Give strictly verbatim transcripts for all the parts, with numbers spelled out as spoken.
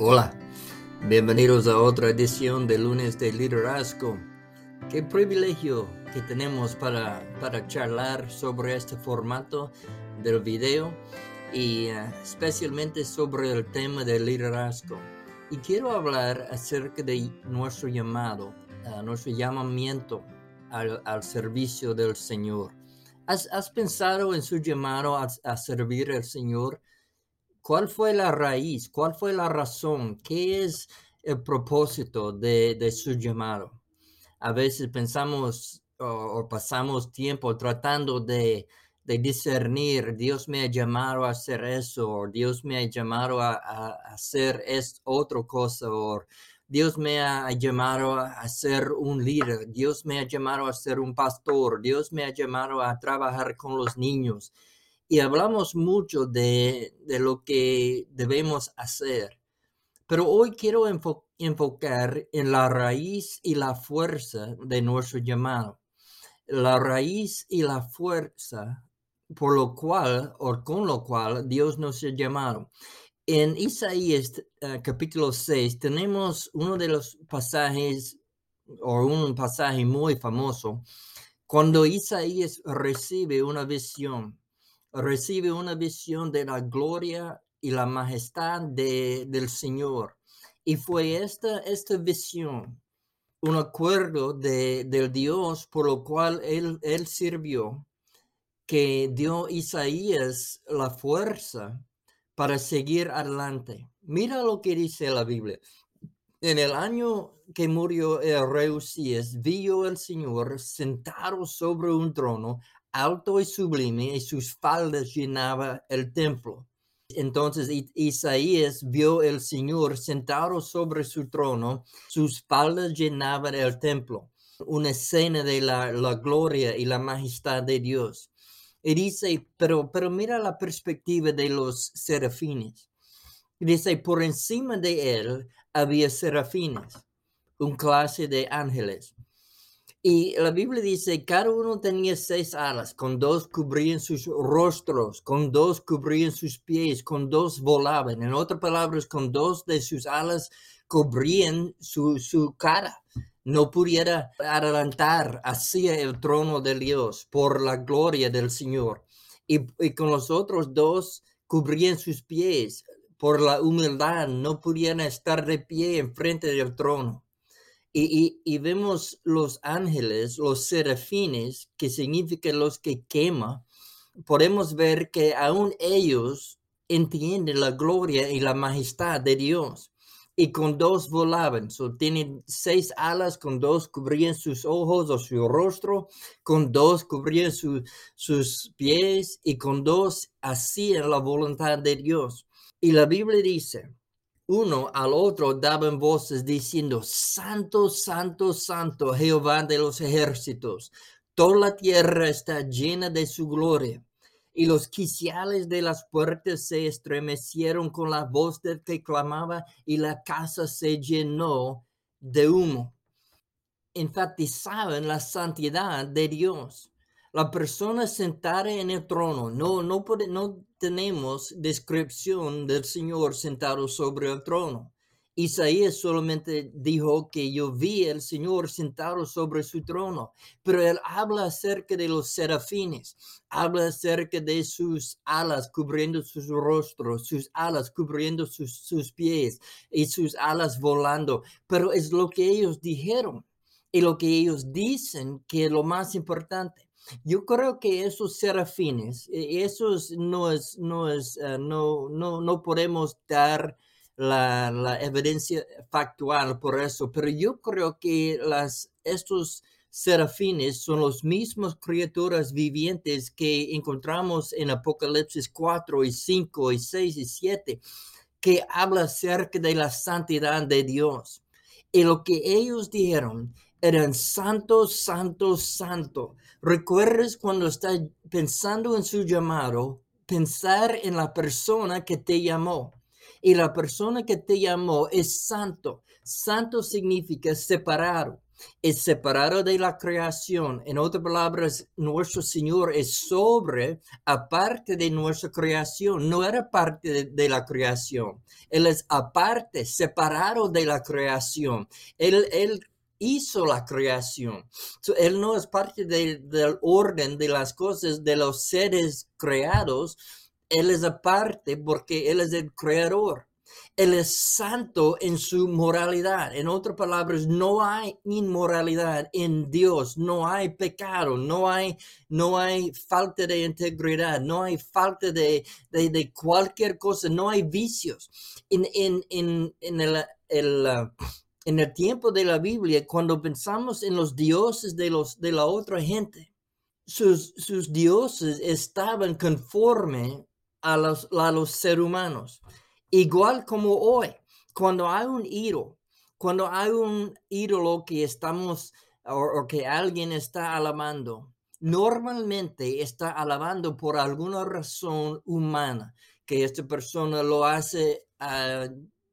Hola, bienvenidos a otra edición de Lunes de Liderazgo. Qué privilegio que tenemos para, para charlar sobre este formato del video y uh, especialmente sobre el tema del liderazgo. Y quiero hablar acerca de nuestro llamado, uh, nuestro llamamiento al, al servicio del Señor. ¿Has, has pensado en su llamado a, a servir al Señor? ¿Cuál fue la raíz? ¿Cuál fue la razón? ¿Qué es el propósito de, de su llamado? A veces pensamos o, o pasamos tiempo tratando de, de discernir, Dios me ha llamado a hacer eso, o Dios me ha llamado a, a, a hacer es, otra cosa, o Dios me ha llamado a ser un líder, Dios me ha llamado a ser un pastor, Dios me ha llamado a trabajar con los niños. Y hablamos mucho de, de lo que debemos hacer, pero hoy quiero enfo- enfocar en la raíz y la fuerza de nuestro llamado. La raíz y la fuerza por lo cual o con lo cual Dios nos ha llamado. En Isaías uh, capítulo seis tenemos uno de los pasajes o un pasaje muy famoso cuando Isaías recibe una visión. Recibe una visión de la gloria y la majestad de, del Señor. Y fue esta, esta visión, un acuerdo de, del Dios por lo cual él, él sirvió, que dio a Isaías la fuerza para seguir adelante. Mira lo que dice la Biblia. En el año que murió el rey Usías, vio el Señor sentado sobre un trono alto y sublime, y sus faldas llenaban el templo. Entonces Isaías vio el Señor sentado sobre su trono, sus faldas llenaban el templo. Una escena de la, la gloria y la majestad de Dios. Y dice, pero, pero mira la perspectiva de los serafines. Dice, por encima de él había serafines, un clase de ángeles. Y la Biblia dice, cada uno tenía seis alas, con dos cubrían sus rostros, con dos cubrían sus pies, con dos volaban. En otras palabras, con dos de sus alas cubrían su, su cara. No pudiera adelantar hacia el trono de Dios por la gloria del Señor. Y, y con los otros dos cubrían sus pies. Por la humildad, no podían estar de pie enfrente del trono. Y, y, y vemos los ángeles, los serafines, que significan los que quema. Podemos ver que aún ellos entienden la gloria y la majestad de Dios. Y con dos volaban. So, tienen seis alas, con dos cubrían sus ojos o su rostro, con dos cubrían su, sus pies y con dos hacían la voluntad de Dios. Y la Biblia dice, uno al otro daban voces diciendo, Santo, Santo, Santo, Jehová de los ejércitos. Toda la tierra está llena de su gloria. Y los quiciales de las puertas se estremecieron con la voz del que clamaba, y la casa se llenó de humo. Enfatizaban la santidad de Dios. La persona sentada en el trono, no, no, puede, no tenemos descripción del Señor sentado sobre el trono. Isaías solamente dijo que yo vi al Señor sentado sobre su trono, pero él habla acerca de los serafines, habla acerca de sus alas cubriendo sus rostros, sus alas cubriendo sus, sus pies y sus alas volando, pero es lo que ellos dijeron. Y lo que ellos dicen que es lo más importante. Yo creo que esos serafines, esos no es, no es, uh, no, no, no podemos dar la, la evidencia factual por eso, pero yo creo que las, estos serafines son los mismos criaturas vivientes que encontramos en Apocalipsis cuatro y cinco y seis y siete, que habla acerca de la santidad de Dios. Y lo que ellos dijeron eran santo, santo, santo. ¿Recuerdas cuando estás pensando en su llamado, pensar en la persona que te llamó? Y la persona que te llamó es santo. Santo significa separado. es separado de la creación. En otras palabras, nuestro Señor es sobre, aparte de nuestra creación. No era parte de, de la creación. Él es aparte, separado de la creación. Él, él hizo la creación. So, él no es parte de, del orden de las cosas, de los seres creados. Él es aparte porque Él es el creador. Él es santo en su moralidad. En otras palabras, no hay inmoralidad en Dios, no hay pecado, no hay, no hay falta de integridad, no hay falta de, de, de cualquier cosa, no hay vicios. En, en, en, en, el, el, uh, en el tiempo de la Biblia, cuando pensamos en los dioses de, los, de la otra gente, sus, sus dioses estaban conforme a los, a los seres humanos. Igual como hoy, cuando hay un ídolo, cuando hay un ídolo que estamos o, o que alguien está alabando, normalmente está alabando por alguna razón humana, que esta persona lo hace uh,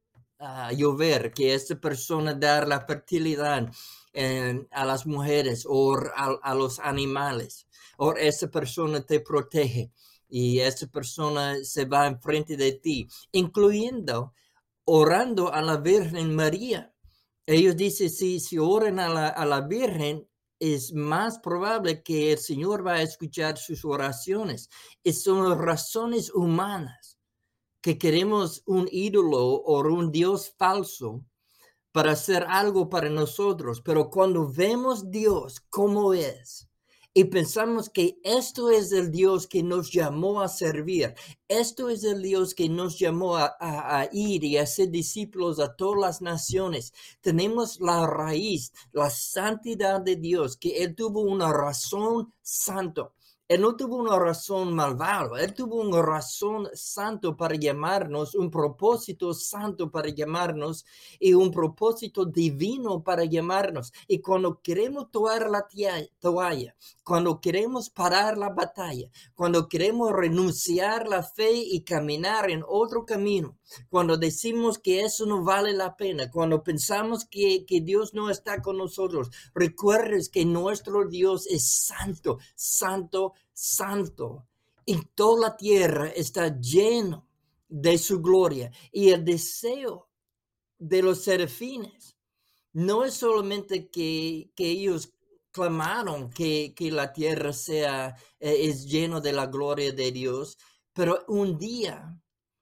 uh, llover, que esta persona da la fertilidad eh, a las mujeres o a, a los animales, o esa persona te protege. Y esa persona se va enfrente de ti, incluyendo orando a la Virgen María. Ellos dicen, si, si oran a la, a la Virgen, es más probable que el Señor va a escuchar sus oraciones. Y son razones humanas que queremos un ídolo o un Dios falso para hacer algo para nosotros. Pero cuando vemos Dios como es, y pensamos que esto es el Dios que nos llamó a servir. Esto es el Dios que nos llamó a, a, a ir y a ser discípulos a todas las naciones. Tenemos la raíz, la santidad de Dios, que Él tuvo una razón santa. Él no tuvo una razón malvada, Él tuvo una razón santo para llamarnos, un propósito santo para llamarnos y un propósito divino para llamarnos. Y cuando queremos tomar la toalla, cuando queremos parar la batalla, cuando queremos renunciar la fe y caminar en otro camino, cuando decimos que eso no vale la pena, cuando pensamos que, que Dios no está con nosotros, recuerdes que nuestro Dios es santo, santo, santo. Y toda la tierra está lleno de su gloria. Y el deseo de los serafines no es solamente que, que ellos clamaron que, que la tierra sea, eh, es lleno de la gloria de Dios, pero un día,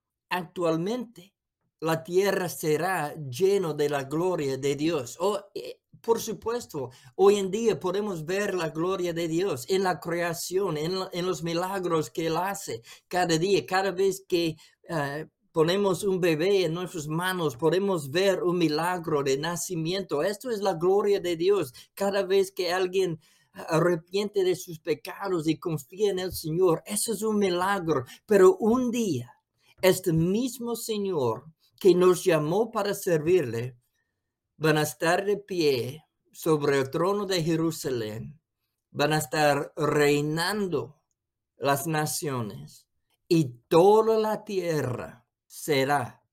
actualmente, la tierra será lleno de la gloria de Dios. Oh, eh, por supuesto, hoy en día podemos ver la gloria de Dios en la creación, en, en los milagros que Él hace cada día, cada vez que uh, ponemos un bebé en nuestras manos, podemos ver un milagro de nacimiento. Esto es la gloria de Dios. Cada vez que alguien arrepiente de sus pecados y confía en el Señor, eso es un milagro. Pero un día, este mismo Señor que nos llamó para servirle, van a estar de pie sobre el trono de Jerusalén, van a estar reinando las naciones y toda la tierra será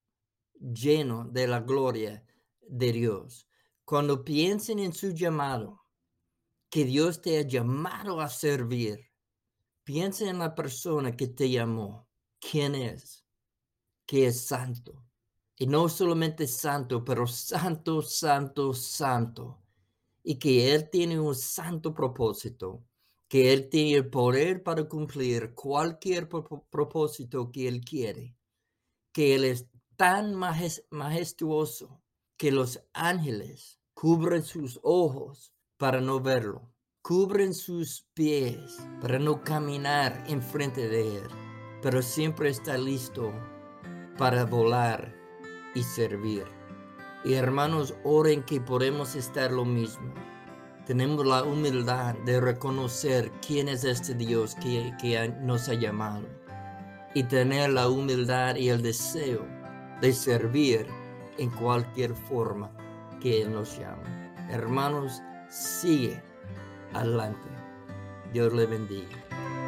lleno de la gloria de Dios. Cuando piensen en su llamado, que Dios te ha llamado a servir, piensa en la persona que te llamó, quién es, que es santo. Y no solamente santo, pero santo, santo, santo. Y que Él tiene un santo propósito, que Él tiene el poder para cumplir cualquier propósito que Él quiere, que Él es tan majestuoso que los ángeles cubren sus ojos para no verlo, cubren sus pies para no caminar enfrente de Él, pero siempre está listo para volar y servir. Y hermanos, oren que podemos estar lo mismo. Tenemos la humildad de reconocer quién es este Dios que, que nos ha llamado y tener la humildad y el deseo de servir en cualquier forma que Él nos llame. Hermanos, sigue adelante. Dios le bendiga.